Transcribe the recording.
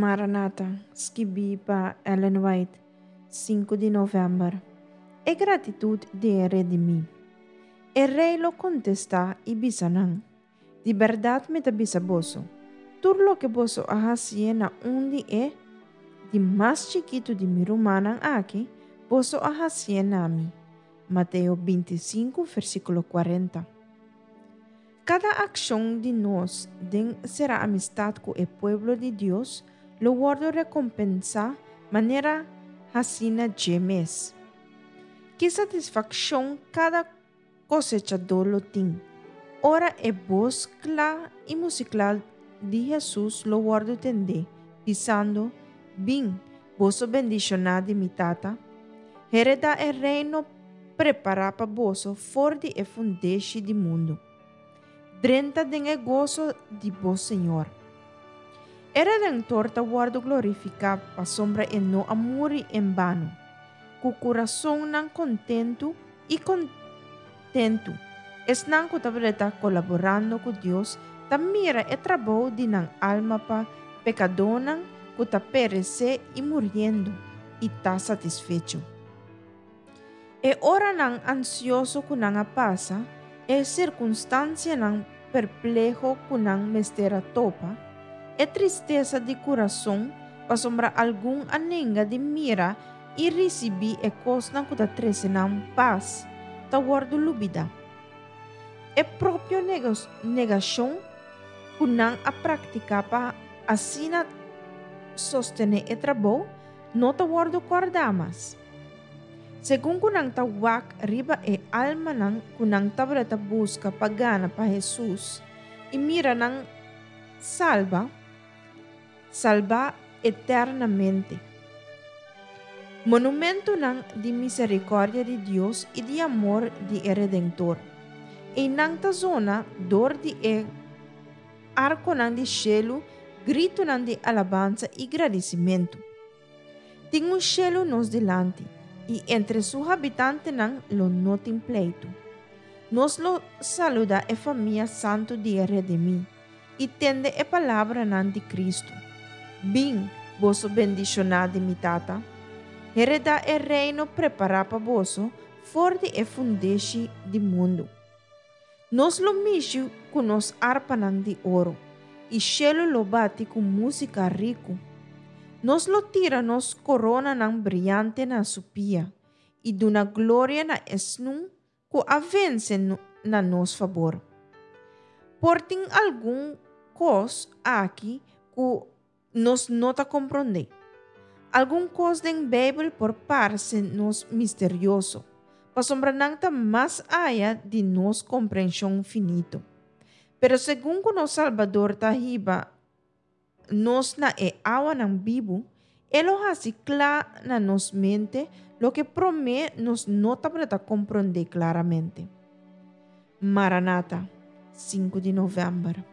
Maranata, scrivi para Ellen White, 5 de novembro. É gratitude de redimir. E rei lo contesta e bisanang. De verdade me tabisa boso. Tudo lo que boso ahasie na undi é de mais chiquito de mi rumanang aqui, boso ahasie nami. Mateo 25, versículo 40. Cada acción de nós será amistad con el pueblo de Dios, lo guardo recompensa manera hasina gemes. Que satisfacción cada cosechador lo tiene. Ora e voz clara y musical de Jesús lo guardo tende, pisando, bin, vosso bendicionado de mi tata, hereda el reino prepara para vosso for de e fundeixe de mundo. Drenta den e gozo de vos, Senhor. E Redentor ta guardo glorificar pa sombra e no amuri em vano. Com coração não contento e contento. Es não que ta colaborando com Deus, ta mira e trabalho de nan alma pa pecadonan que ta perece e muriendo e ta satisfecho. E ora nan ansioso que nan passa, e circunstância nan perplejo que nan mestera topa, e tristeza de coração, pa sombra algum anenga de mira e recebi e cosnan que ta trece nan paz, ta guardo lubida. E próprio negação que nan a praticar pa assina sostener e trabalho, não ta guardo guardamas. Según kunang tawak riba e alma nang kunang tabrata busca pagana pa Jesus, e mira nang salva eternamente. Monumento nang di misericórdia de Deus e de amor de Redentor. E nang ta zona dor de arco nang de cielo, grito nang de alabanza e agradecimento. Tem cielo nos delante. E entre sus habitantes nan lo notin pleito. Nos lo saluda e família santo de redimir, e tende e palavra nan de Cristo. Bem, vosso bendicionado mi tata, hereda e reino prepara pa vosso, forte e fundeixe de mundo. Nos lo misio com nos arpa nan de ouro, e cielo lo bate com música rico. Nos lo tira nos corona nan brillante na supia, e duna glória na esnum que avence na nos favor. Portem algum cos aqui que nos nota compreender. Algum cos den Bíblia por parse nos misterioso, pa sombra nanta mais aya de nos compreensão finito. Pero según que nos Salvador tahiba nos na e awa ng bibo, elo hasikla na nos mente lo que promete nos nota para comprender claramente. Maranata, 5 de novembro.